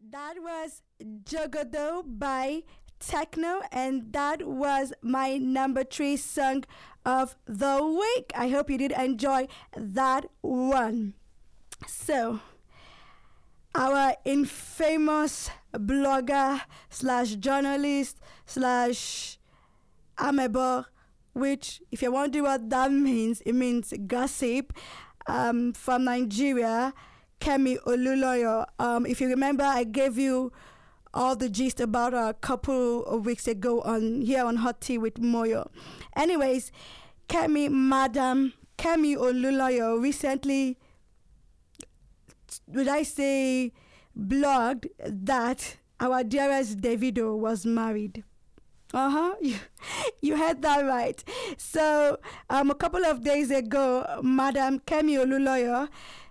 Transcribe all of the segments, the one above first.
That was Jogodo by Techno, and that was my number three song of the week. I hope you did enjoy that one. So, our infamous blogger slash journalist slash amebo, which, if you wonder what that means, it means gossip, from Nigeria, Kemi Oluloyo. If you remember, I gave you all the gist about her a couple of weeks ago on here on Hot Tea with Moyo. Anyways, Madam Kemi Oluloyo recently, would I say, blogged that our dearest Davido was married. You heard that right. So, a couple of days ago, Madam Kemi Oluloyo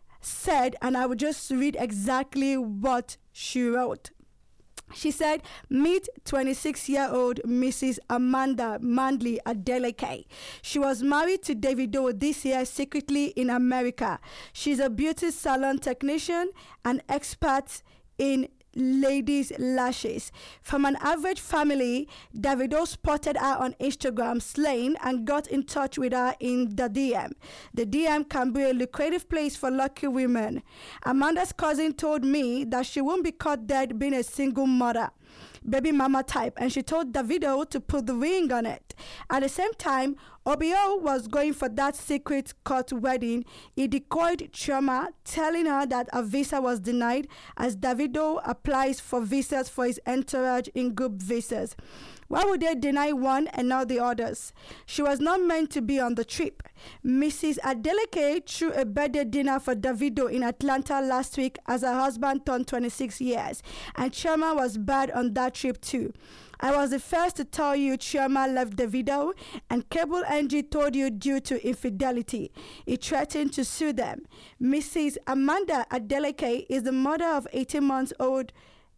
said, and I will just read exactly what she wrote. She said, meet 26-year-old Mrs. Amanda Mandley Adeleke. She was married to Davido this year secretly in America. She's a beauty salon technician and expert in ladies' lashes. From an average family, Davido spotted her on Instagram slaying and got in touch with her in the DM. The DM can be a lucrative place for lucky women. Amanda's cousin told me that she won't be caught dead being a single mother, baby mama type, and she told Davido to put the ring on it. At the same time, Obio was going for that secret court wedding. He decoyed Chioma, telling her that a visa was denied as Davido applies for visas for his entourage in group visas. Why would they deny one and not the others? She was not meant to be on the trip. Mrs. Adeleke threw a birthday dinner for Davido in Atlanta last week as her husband turned 26 years, and Chioma was bad on that trip too. I was the first to tell you Chioma left Davido, and Cable NG told you due to infidelity. He threatened to sue them. Mrs. Amanda Adeleke is the mother of 18-month-old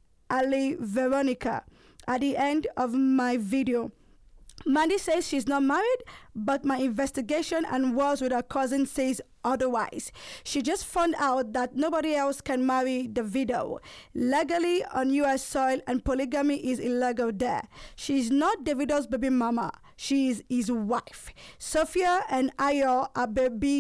Ali Veronica. At the end of my video, Mandy says she's not married, but my investigation and words with her cousin says otherwise. She just found out that nobody else can marry Davido legally on U.S. soil, and polygamy is illegal there. She's not Davido's baby mama. She is his wife. Sophia and Ayo are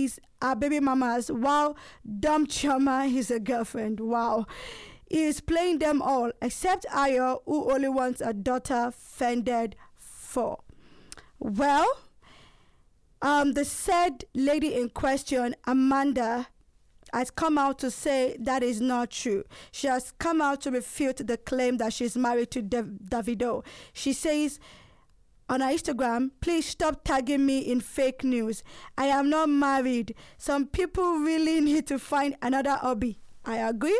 baby mamas, while Dom Choma is a girlfriend. Wow. He is playing them all, except Ayo, who only wants a daughter fended for. Well, the said lady in question, Amanda, has come out to say that is not true. She has come out to refute the claim that she's married to Davido. She says on her Instagram, please stop tagging me in fake news. I am not married. Some people really need to find another hobby. I agree.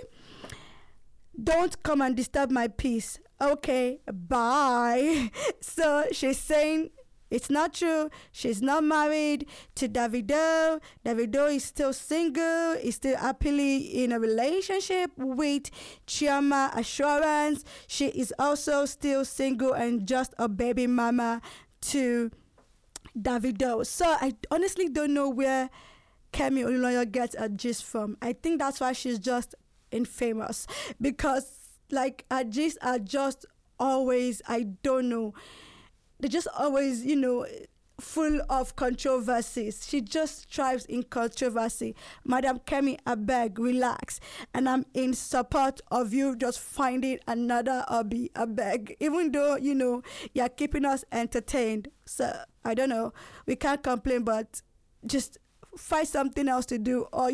Don't come and disturb my peace. Okay, bye. So she's saying it's not true. She's not married to Davido. Davido is still single. He's still happily in a relationship with Chioma Assurance. She is also still single and just a baby mama to Davido. So I honestly don't know where Kemi Oluloyo gets a gist from. I think that's why she's just infamous, because like her gist are just always, I don't know, they're just always, full of controversies. She just thrives in controversy. Madam Kemi, I beg, relax, and I'm in support of you just finding another hobby. I beg, even though you're keeping us entertained, so I don't know, we can't complain, but just find something else to do, or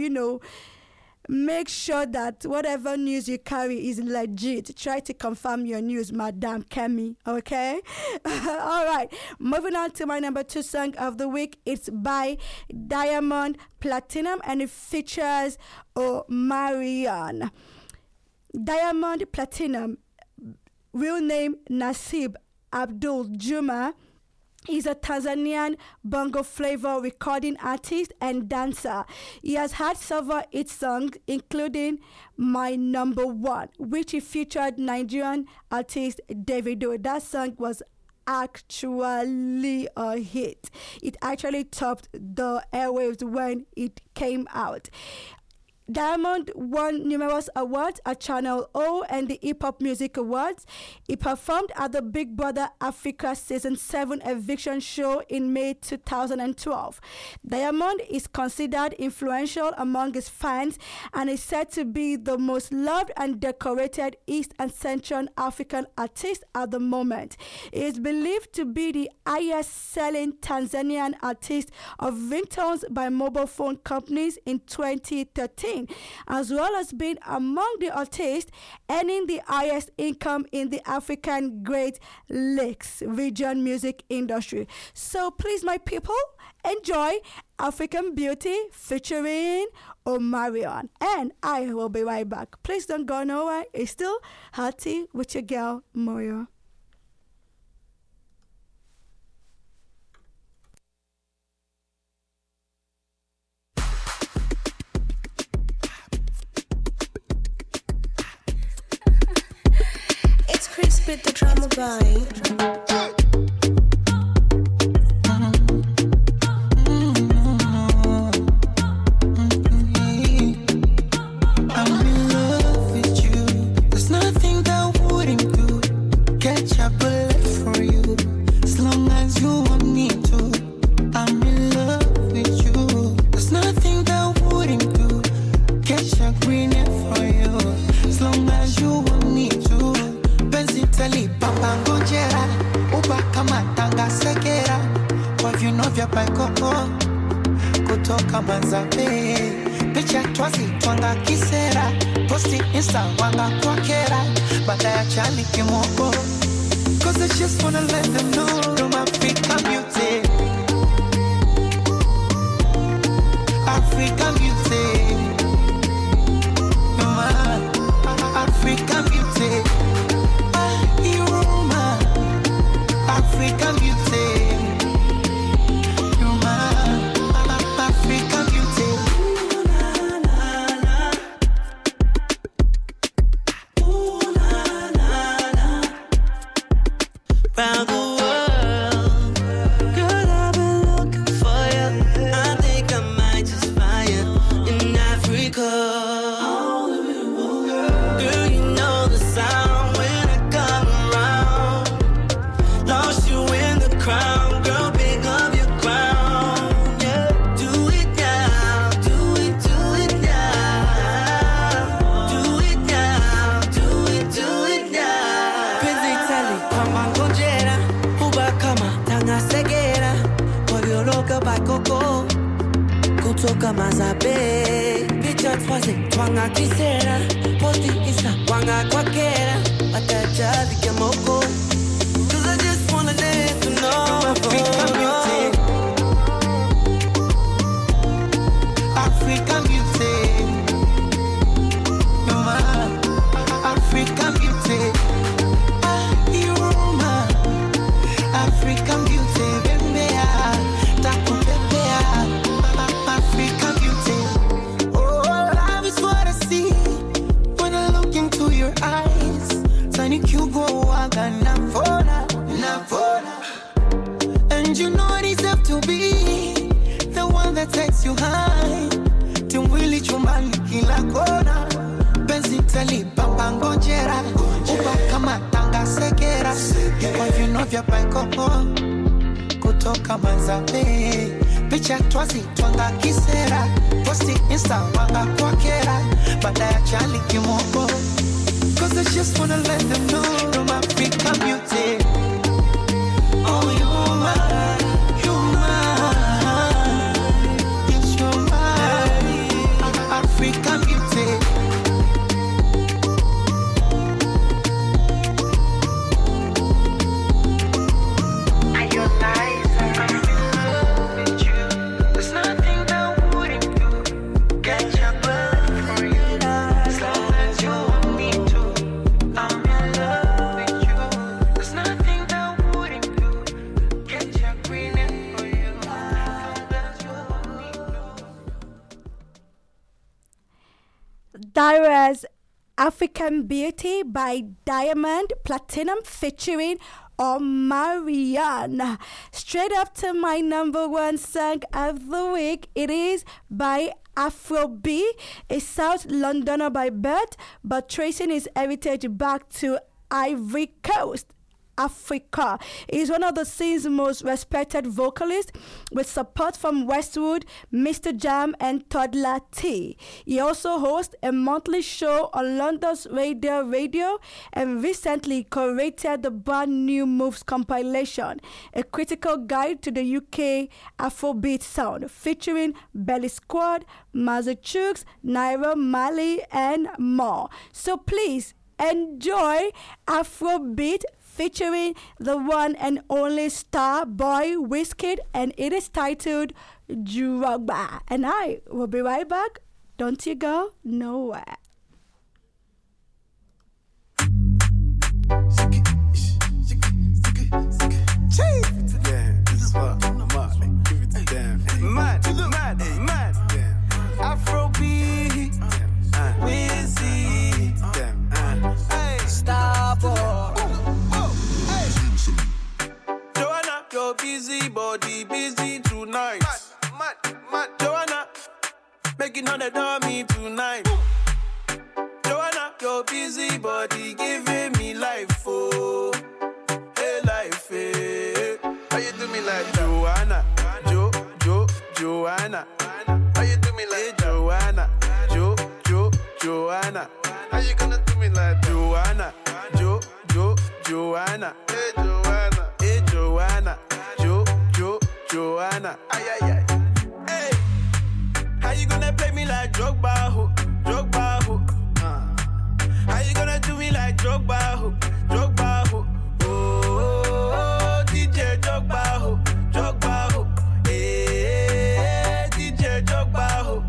make sure that whatever news you carry is legit. Try to confirm your news, Madam Kemi, okay? All right, moving on to my number two song of the week. It's by Diamond Platinum, and it features Omarion. Diamond Platinum, real name Nasib Abdul Juma, he's a Tanzanian bongo flavor recording artist and dancer. He has had several hit songs, including My Number One, which he featured Nigerian artist Davido. That song was actually a hit. It actually topped the airwaves when it came out. Diamond won numerous awards at Channel O and the Hip Hop Music Awards. He performed at the Big Brother Africa Season 7 Eviction Show in May 2012. Diamond is considered influential among his fans and is said to be the most loved and decorated East and Central African artist at the moment. He is believed to be the highest selling Tanzanian artist of ringtones by mobile phone companies in 2013. As well as being among the artists earning the highest income in the African Great Lakes region music industry. So please, my people, enjoy African Beauty featuring Omarion. And I will be right back. Please don't go nowhere. It's still Hearty with your girl, Moyo. Spit the drama by I'm in love with you. There's nothing that wouldn't do. Catch a bullet for you as long as you want me to. I'm in love with you. There's nothing that wouldn't do. Catch a green for you as long as you want me to. Tali papa ngojera uba kama tanga sekera kwa vino vya paikoko kutoka Manzabe picha twazi twanga kisera posti insta wanga kwa kera baada ya chali kimoko cause I just wanna let them know I'm African beauty African beauty you're my African beauty African beauty, you're my African beauty. Ooh la la la, ooh la la la. Round the world, girl, I've been looking for you. I think I might just find you in Africa. Girl, you know the sound when I come around. Lost you in the crowd, girl, pick up your crown, yeah. Do it now, do it now. Do it now, do it now. Penzi tali kama ngojera, uba kama tanga segera. Koyoloka bakoko, kutoka Manzabe. Picha twazi twanga kisera, posti insta wanga kwa kera. Batajali kemoko. I just wanna let you know African beauty African beauty you're my African beauty you're my African beauty Bembea Taku Bembea African beauty Oh, love is what I see when I look into your eyes Tiny Cugo Wagana Fona and you know I deserve to be the one that takes you high. Timwili chumbani kila kona. Benzi tali papa ngojera. Uba kama tanga sekera. Kwa vino vya paikoko. Kutoka Manzabe. Picha twazi twanga kisera. Posti insta wanga kwa kera. Baada ya chali kimoko. Cause I just wanna let them know I'm African beauty. Oh, you're mine, it's your mind, African beauty. Are you nice? I'm in love with you. There's nothing that wouldn't do. Get your blood for you, as long as you want me to. I'm in love with you. There's nothing that wouldn't do. Get your green in for you, as long as you want me to. Dara's African Beauty by Diamond Platinum featuring Omarion. Straight up to my number one song of the week. It is by Afrobeat, a South Londoner by birth, but tracing his heritage back to Ivory Coast, Africa. He is one of the scene's most respected vocalists, with support from Westwood, Mr. Jam, and Toddler T. He also hosts a monthly show on London's Radio, and recently curated the brand New Moves compilation, a critical guide to the UK Afrobeat sound, featuring Belly Squad, Mazachooks, Naira Marley, and more. So please enjoy Afrobeat featuring the one and only star boy Wizkid, and it is titled Drogba. And I will be right back. Don't you go nowhere. Yeah, this is what I'm up. Give it to them. Mad. Afrobeat, Wizzy, Starboy. Joanna, your busy body busy tonight. Mad. Joanna, making $100 tonight. Joanna, your busy body giving me life, oh, hey life, hey. How you do me like Joanna, Joanna? How you do me like Joanna, Joanna? How you gonna do me like Joanna, Joanna? Hey Joanna, Joanna? Ay. Hey, how you gonna play me like Drogba, ho? How you gonna do me like Drogba, ho? Oh, DJ Drogba, ho. Hey, DJ Drogba, ho.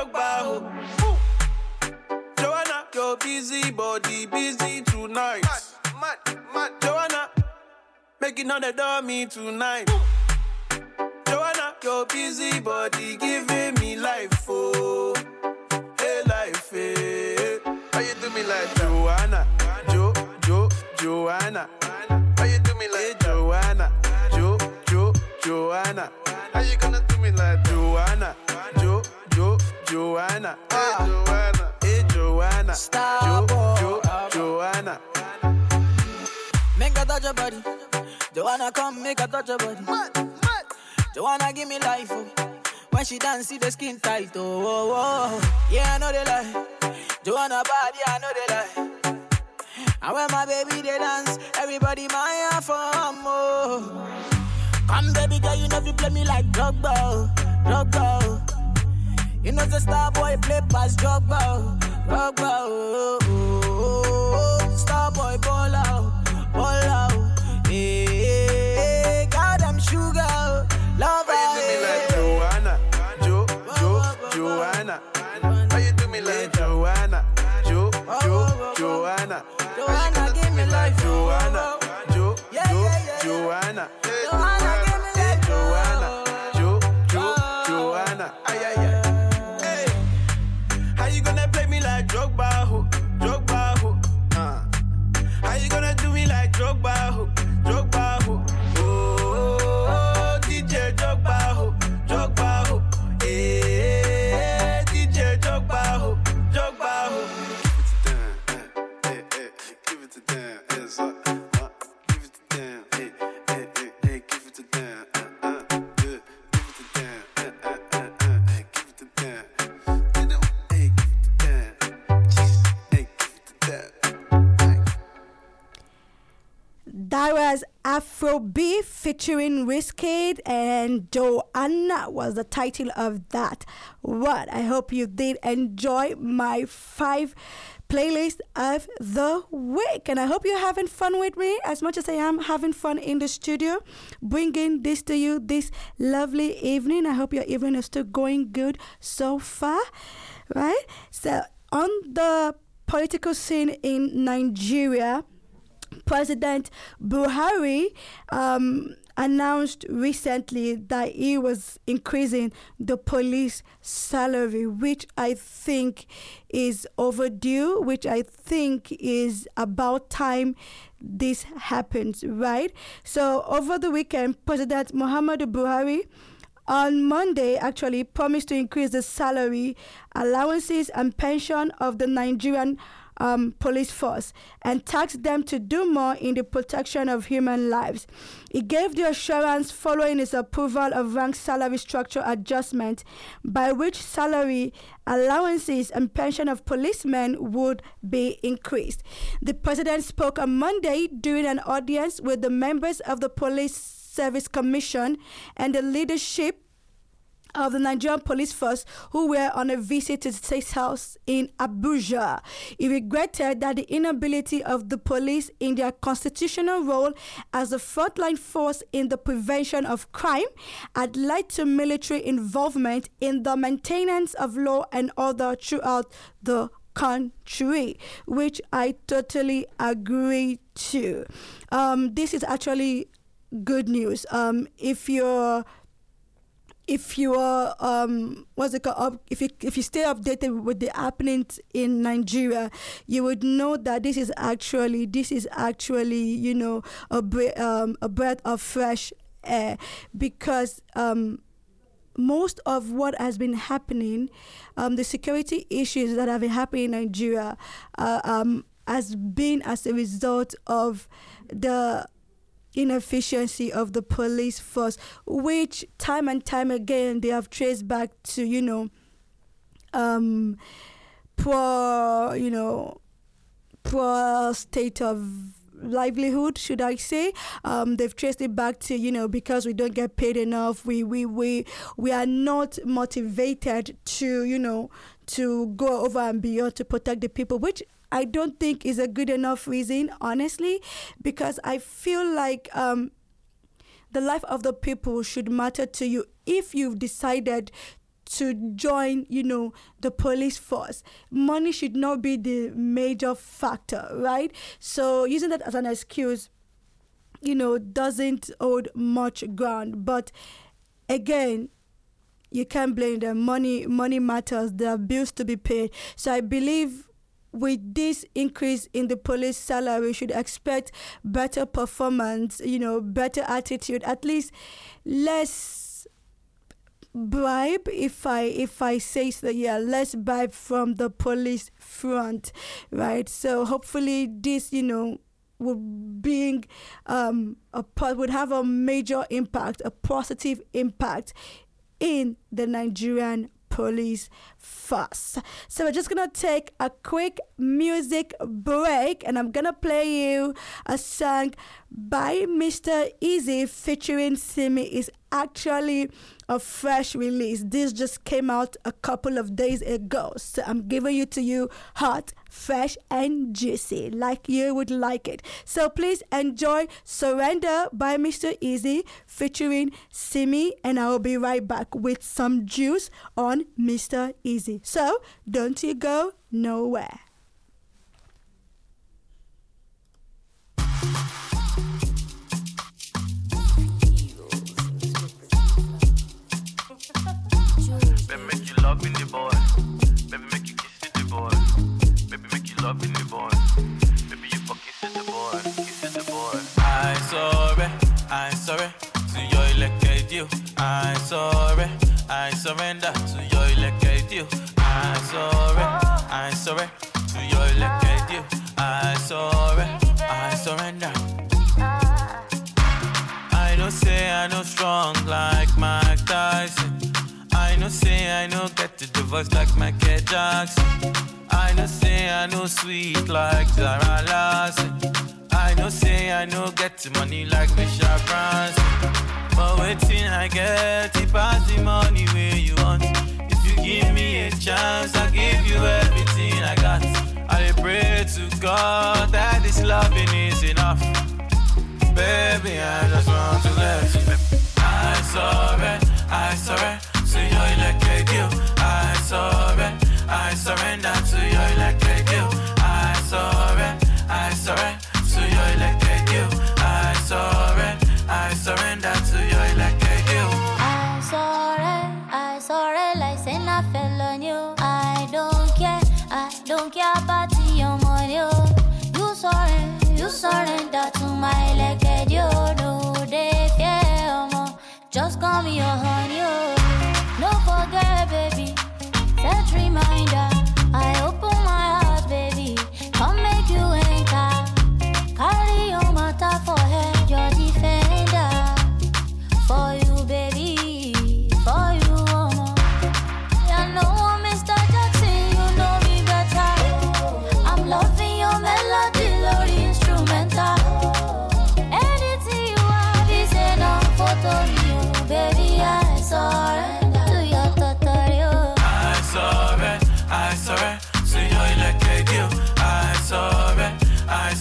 Joanna, your busy body busy tonight. Mad. Joanna, making $100 tonight. Joanna, your busy body giving me life, oh, hey life, hey. How you do me like Joanna, Joanna? How you do me like Joanna, Joanna? How you gonna do me like Joanna, Joanna? Hey Joanna, Joanna? Make a touch your body, Joanna, come make a touch your body. Joanna, give me life, oh. When she dance, see the skin tight, oh. Yeah, I know they lie. Joanna body, I know they lie. And when my baby they dance, everybody my for more. Come baby girl, you know you play me like Drogba, oh. You know the star boy play past Drogba, oh. Star boy ball out. Hey, God, I'm sugar, love. How you do me like Joanna, Joanna? How you do me like Joanna, Joanna? Joanna, give me life, Joanna, yeah. Joanna. Joanna, give me life, Joanna. Ay. Hey, how you gonna play me like Drogba, ho? How you gonna do me like Drogba, ho? Oh, DJ Drogba, ho. Hey, DJ Drogba, ho. Give it to them, it's up. Give it to them, hey, give it to them, give it to them, give it to them, hey, give it to them. That was Afrobeat featuring Wizkid, and Joanna was the title of that. I hope you did enjoy my 5 playlist of the week, and I hope you're having fun with me as much as I am having fun in the studio bringing this to you this lovely evening. I hope your evening is still going good so far, right? So on the political scene in Nigeria, President Buhari announced recently that he was increasing the police salary, which I think is overdue, which I think is about time this happens, right? So over the weekend, President Muhammadu Buhari on Monday actually promised to increase the salary, allowances, and pension of the Nigerian police force and tasked them to do more in the protection of human lives. It gave the assurance following its approval of rank salary structure adjustment by which salary, allowances, and pension of policemen would be increased. The president spoke on Monday during an audience with the members of the Police Service Commission and the leadership of the Nigerian police force who were on a visit to the State House in Abuja. He regretted that the inability of the police in their constitutional role as a frontline force in the prevention of crime had led to military involvement in the maintenance of law and order throughout the country, which I totally agree to. This is actually good news. If you are if you stay updated with the happenings in Nigeria, you would know that this is actually a breath of fresh air, because most of what has been happening, the security issues that have been happening in Nigeria, has been as a result of the inefficiency of the police force, which time and time again they have traced back to poor state of livelihood, should I say. They've traced it back to because we don't get paid enough, we are not motivated to go over and beyond to protect the people, which I don't think is a good enough reason, honestly, because I feel like the life of the people should matter to you. If you've decided to join, the police force, money should not be the major factor, right? So using that as an excuse, doesn't hold much ground. But again, you can't blame them. Money matters. There are bills to be paid. So I believe with this increase in the police salary, we should expect better performance, better attitude, at least less bribe, if I say so, less bribe from the police front, right? So hopefully this, would bring would have a major impact, a positive impact in the Nigerian police force. So we're just gonna take a quick music break, and I'm gonna play you a song by Mr. Easy featuring Simi. Is actually a fresh release. This just came out a couple of days ago, so I'm giving it to you hot, fresh, and juicy, like you would like it. So please enjoy Surrender by Mr. Easy featuring Simi, and I will be right back with some juice on Mr. Easy. So don't you go nowhere. Baby, make you love in the boy. Baby, make you kiss the boy. Baby, make you love in the boy. Baby, you fuck kiss the boy. Kiss the boy. I sorry to your elected you. I surrender to your elected you. I sorry to your elected you. I surrender. I don't say I know strong like Mike Tyson. I know say I know get to the voice like Michael Jackson. I know say I know sweet like Zara Larson. I know say I know get to money like Michelle Branson. But waiting I get it pass the money where you want. If you give me a chance, I'll give you everything I got. I pray to God that this loving is enough. Baby, I just want to let you. I surrender to your elected you. I surrender to your elected you. I surrender to your elected you. I surrender to your elected you. I sorry, like saying I fell on you. I don't care about your money. You surrender to my elected you. No, they fear more. Just call me your honey.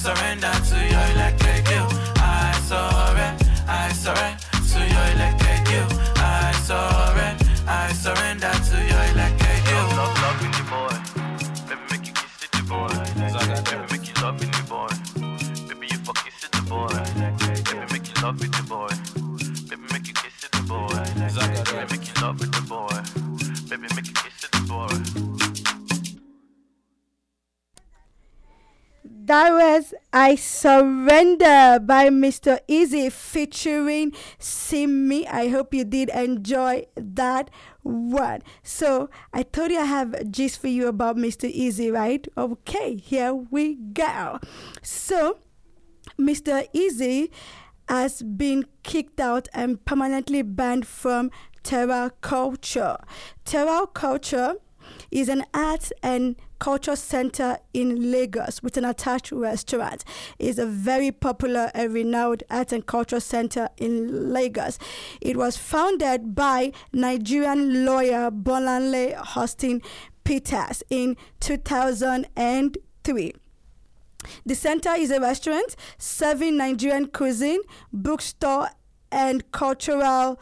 surrender to your electric you. I surrender to your electric you. I surrender to your electric you. Love in the boy. Baby, make you kiss it, the boy. Baby, make you love in the boy. Baby, you fuck kiss it, the boy. Baby, make you love with the boy. Baby, make you kiss it, the boy. Baby, make you love with the boy. Baby, make you kiss it, the boy. That was I Surrender by Mr. Easy featuring Simi. I hope you did enjoy that one. So I told you I have a gist for you about Mr. Easy, right? Okay, here we go. So Mr. Easy has been kicked out and permanently banned from Terra Culture. Terra Culture is an arts and culture center in Lagos with an attached restaurant. It's a very popular and renowned arts and culture center in Lagos. It was founded by Nigerian lawyer Bolanle Austin Peters in 2003. The center is a restaurant serving Nigerian cuisine, bookstore, and cultural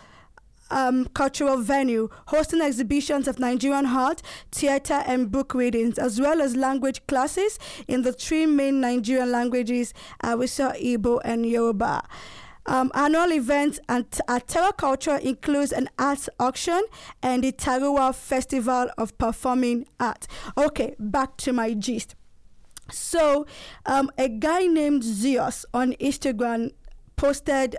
venue, hosting exhibitions of Nigerian art, theater, and book readings, as well as language classes in the three main Nigerian languages, Hausa, Igbo, and Yoruba. Annual events at Terra Culture includes an arts auction and the Taruwa Festival of Performing Art. Okay, back to my gist. So, a guy named Zeus on Instagram posted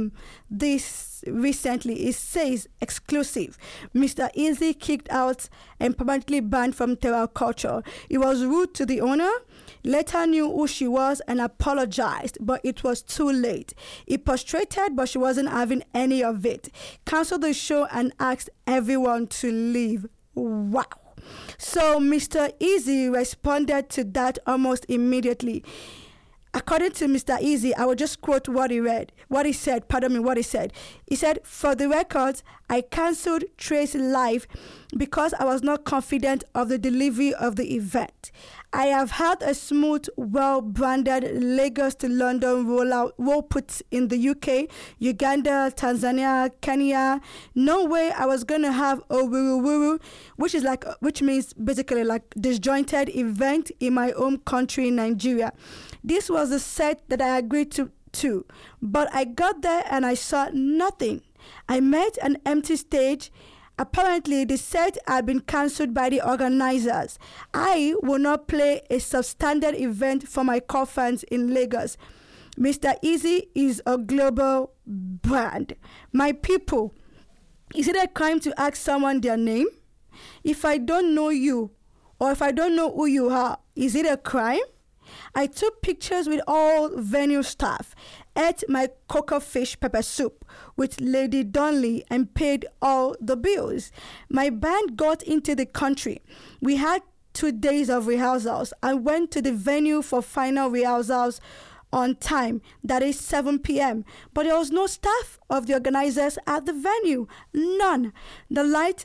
this recently. It says, exclusive, Mr. Easy kicked out and permanently banned from Terra Culture. He was rude to the owner, later knew who she was and apologized, but it was too late. He frustrated, but she wasn't having any of it. Canceled the show and asked everyone to leave. Wow. So Mr. Easy responded to that almost immediately. According to Mr. Easy, I will just quote what he said. He said, for the record, I cancelled Trace Live because I was not confident of the delivery of the event. I have had a smooth, well-branded Lagos to London roll put in the UK, Uganda, Tanzania, Kenya. No way I was going to have a wuru-wuru, which means basically like disjointed event in my home country, Nigeria. This was the set that I agreed to, but I got there and I saw nothing. I met an empty stage. Apparently, the set had been cancelled by the organizers. I will not play a substandard event for my core fans in Lagos. Mr. Easy is a global brand. My people, is it a crime to ask someone their name? If I don't know you, or if I don't know who you are, is it a crime? I took pictures with all venue staff, ate my cocoa fish pepper soup with Lady Donley and paid all the bills. My band got into the country. We had 2 days of rehearsals. I went to the venue for final rehearsals on time, that is 7 p.m. But there was no staff of the organizers at the venue. None. The light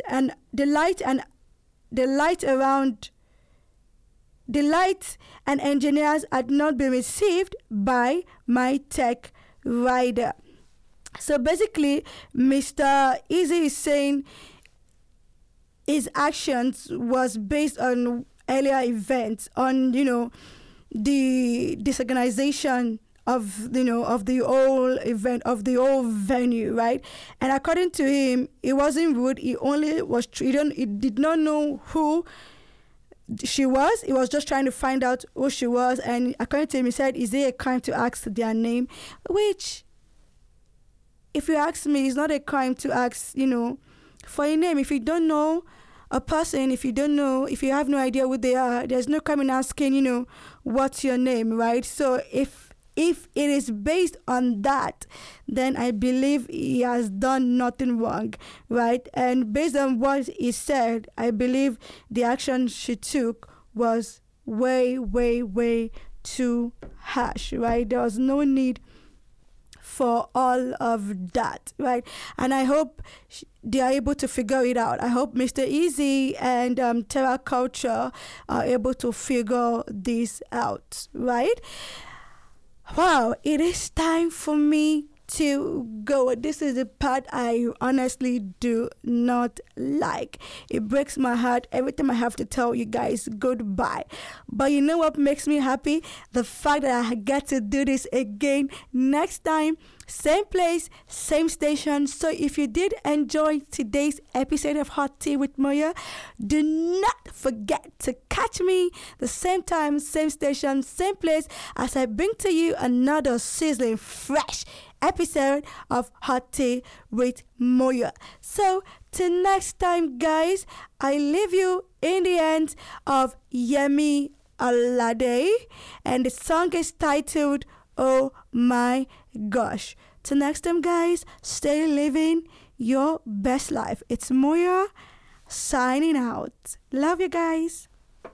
and engineers had not been received by my tech rider. So basically, Mr. Easy is saying his actions was based on earlier events, on, the disorganization of the whole event, of the whole venue, right? And according to him, it wasn't rude. He did not know who she was. He was just trying to find out who she was. And according to him, he said, is it a crime to ask their name? Which, if you ask me, it's not a crime to ask, for a name. If you don't know a person, if you have no idea who they are, there's no crime in asking, what's your name, right? So if it is based on that, then I believe he has done nothing wrong, right? And based on what he said, I believe the action she took was way, way, way too harsh, right? There was no need for all of that, right? And I hope they are able to figure it out. I hope Mr. Easy and Terra Culture are able to figure this out, right? Wow, it is time for me to go. This is the part I honestly do not like. It breaks my heart every time I have to tell you guys goodbye. But you know what makes me happy? The fact that I get to do this again next time. Same place, same station. So if you did enjoy today's episode of Hot Tea with Moya, do not forget to catch me the same time, same station, same place as I bring to you another sizzling fresh episode of Hot Tea with Moya. So till next time, guys, I leave you in the hands of Yemi Alade, and the song is titled Oh My Gosh. Till next time, guys, stay living your best life. It's Moya signing out. Love you guys.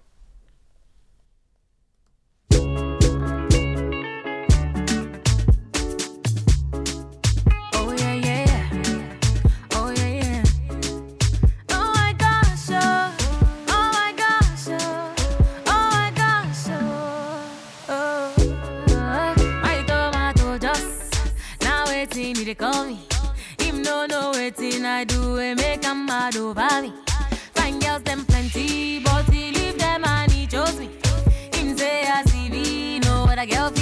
They call me. Him no know wetin I do, we make him mad over me. Fine girls them plenty, but he leave them and he chose me. Him say I see me, know what a girl